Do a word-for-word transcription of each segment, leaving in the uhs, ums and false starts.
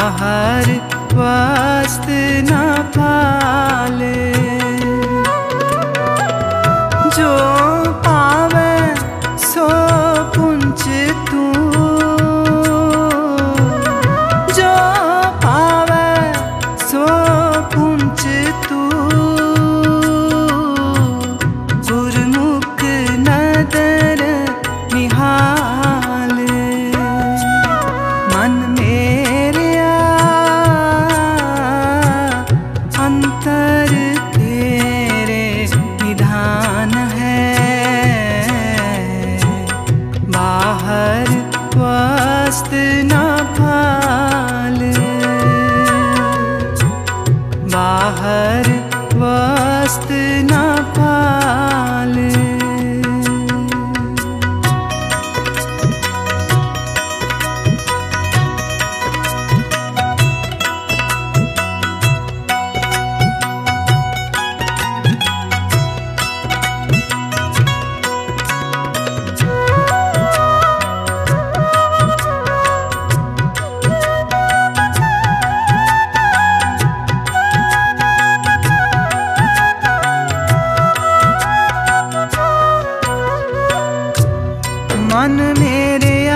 बाहर वस्त न पाले। जो पावे सो पुंच तू, जो पावे सो पुंच तू। गुरमुख नदर निहाल। मन मेरेया अंतर तेरे निधान है। बाहर वस्त न पाल, बाहर वस्त न पाल। मन मेरेया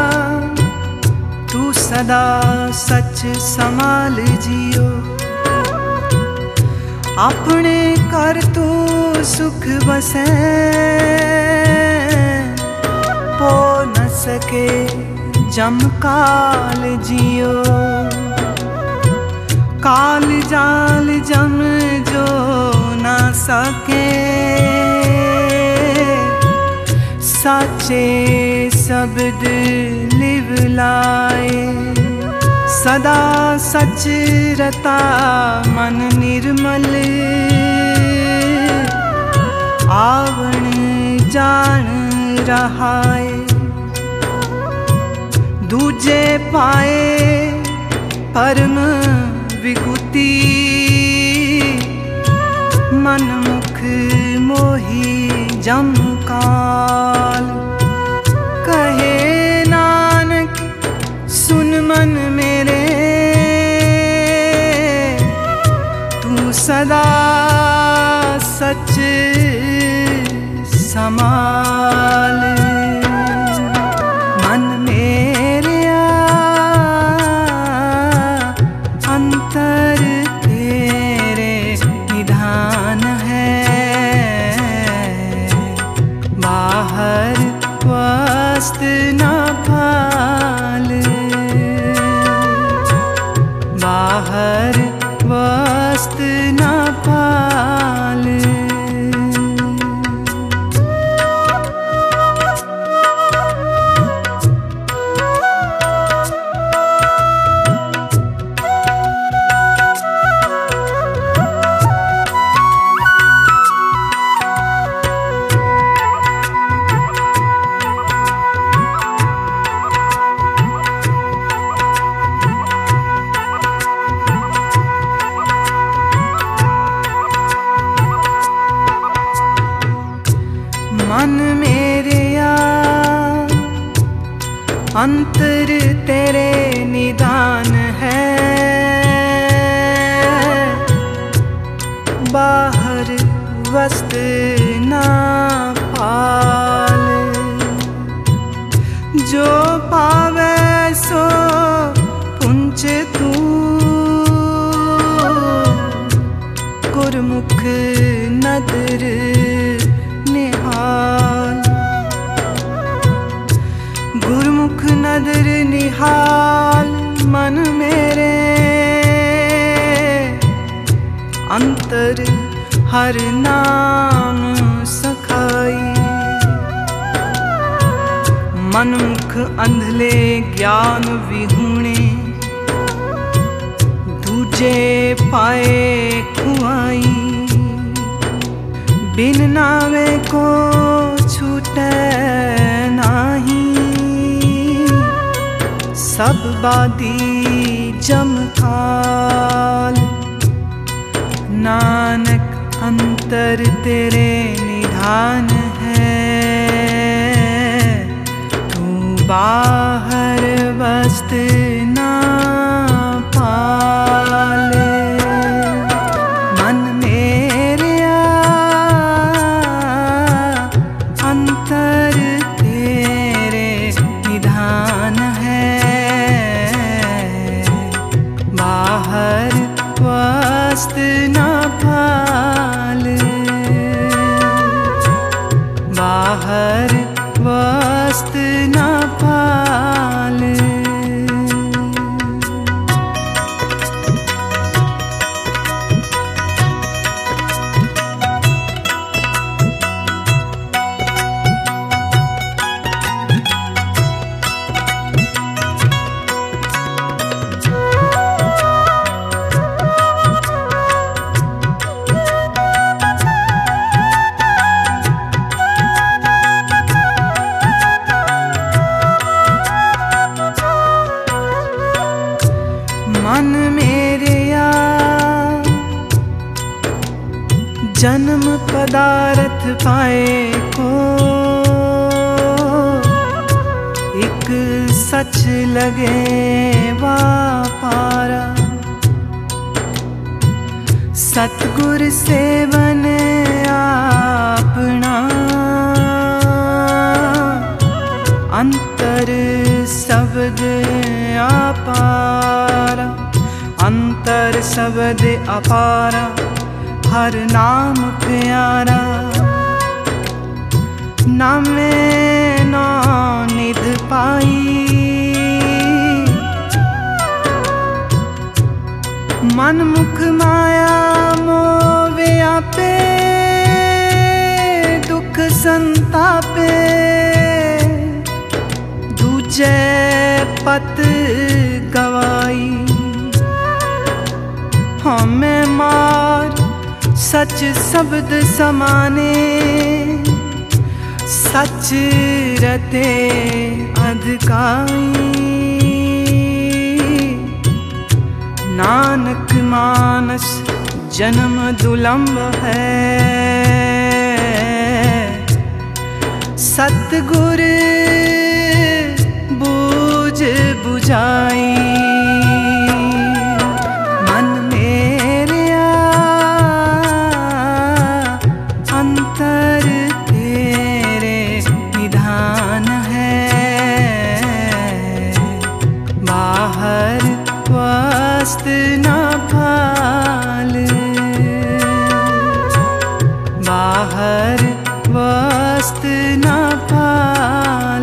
तू सदा सच संभाल जियो। अपने कर तू सुख बसे, हो न सके जम काल जियो। काल जाल जम जो न सके, साचे शब्द लिव लाए। सदा सच रता मन निर्मल, आवण जान रहाए। दूजे पाए परम विगुति, मन मुख मोही जम काल। कहे नानक सुन मन मेरे, तू सदा सच संभाल। मन मेरेया अंतर तेरे निधान है। बाहर वस्त न पाल, बाहर वस्त न पाल। मन मेरेया अंतर तेरे निदान है। बाहर वस्त न पाल, जो पावे सो पुंच तू। गुरमुख नदर निहाल, गुरमुख नदर निहाल। मन मेरे अंतर हर नाम सखाई। मनमुख अंधले ज्ञान विहूणे, दूजे पाए खुआई। बिन नावे को छूटे नाही, सब बादी जम काल। नानक अंतर तेरे निधान है। तू बाहर वस्त ना मन मेरे या जन्म पदार्थ पाए को एक सच लगे वापारा। सतगुर सेवन आपना अंतर शब्द अपारा। अंतर शब्द अपारा हर नाम प्यारा। नामे नौ निध पाई मन मुख माया मोवे आपे। दुख संतापे दूजे पत गवाई। हमें मार सच शब्द समाने सच रते अधिकाई। नानक मानस जन्म दुलंब है सतगुर बूझ बुझाई। न फाल बाहर वस्त न फाल।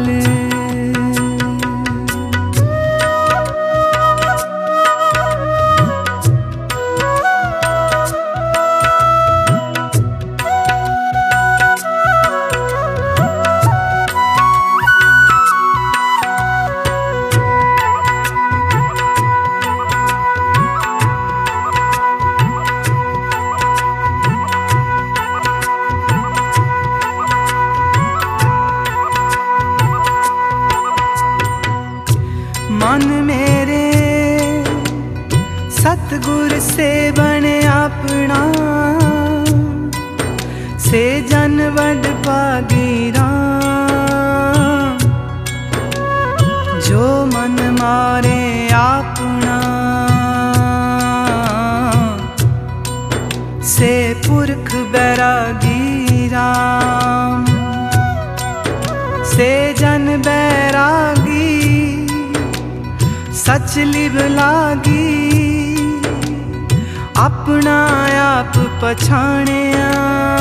मन मेरे सतगुर सेवन अपना से जन वड भागीरा। जो मन मारे अपना से पुरख बैरागी राम। से जन बैरागी सच लिव लागी। अपना आप पछाणिया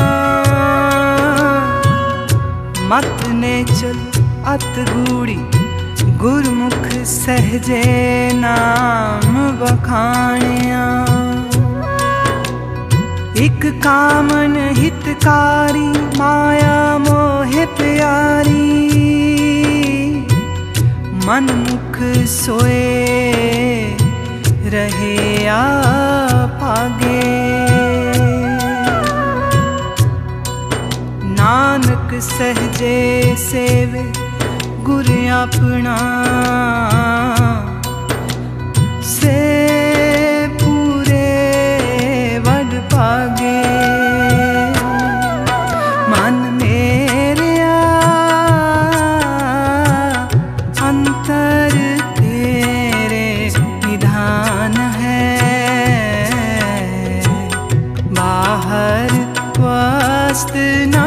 मत ने चल अत गूढ़ी। गुरमुख सहजे नाम बखाणिया। एक कामन हितकारी माया मोह प्यारी। मन मुख सोए रहे आगे। नानक सहजे सेवे गुर अपना से पूरे वड पागे। मन मेरे अंतर तेरे निधान है। बाहर वस्त न